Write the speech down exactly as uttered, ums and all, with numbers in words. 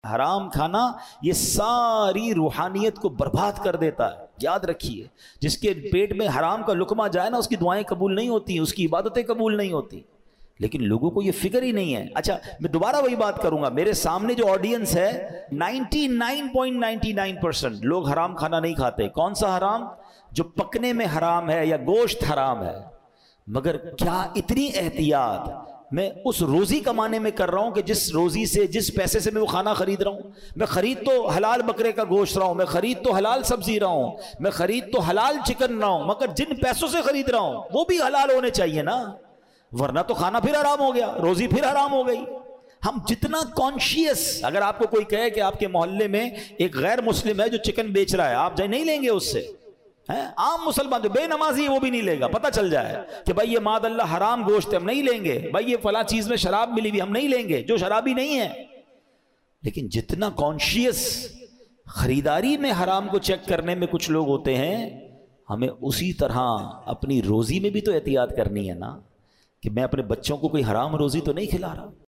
حرام کھانا یہ ساری روحانیت کو برباد کر دیتا ہے. یاد رکھیے، جس کے پیٹ میں حرام کا لقمہ جائے نا، اس کی دعائیں قبول نہیں ہوتی، اس کی عبادتیں قبول نہیں ہوتی. لیکن لوگوں کو یہ فکر ہی نہیں ہے. اچھا میں دوبارہ وہی بات کروں گا، میرے سامنے جو آڈینس ہے ninety nine point ninety nine percent لوگ حرام کھانا نہیں کھاتے. کون سا حرام؟ جو پکنے میں حرام ہے یا گوشت حرام ہے. مگر کیا اتنی احتیاط میں اس روزی کمانے میں کر رہا ہوں کہ جس روزی سے، جس پیسے سے میں وہ کھانا خرید رہا ہوں؟ میں خرید تو حلال بکرے کا گوشت رہا ہوں، میں خرید تو حلال سبزی رہا ہوں، میں خرید تو حلال چکن رہا ہوں، مگر جن پیسوں سے خرید رہا ہوں وہ بھی حلال ہونے چاہیے نا، ورنہ تو کھانا پھر حرام ہو گیا، روزی پھر حرام ہو گئی. ہم جتنا کانشیس، اگر آپ کو کوئی کہے کہ آپ کے محلے میں ایک غیر مسلم ہے جو چکن بیچ رہا ہے، آپ جائے نہیں لیں گے اس سے. عام مسلمان جو بے نمازی ہے وہ بھی نہیں لے گا. پتہ چل جائے کہ بھائی یہ ماد اللہ حرام گوشت ہے، ہم نہیں لیں گے. بھائی یہ فلاں چیز میں شراب ملی ہوئی، ہم نہیں لیں گے، جو شرابی نہیں ہے. لیکن جتنا کانشیس خریداری میں حرام کو چیک کرنے میں کچھ لوگ ہوتے ہیں، ہمیں اسی طرح اپنی روزی میں بھی تو احتیاط کرنی ہے نا، کہ میں اپنے بچوں کو کوئی حرام روزی تو نہیں کھلا رہا.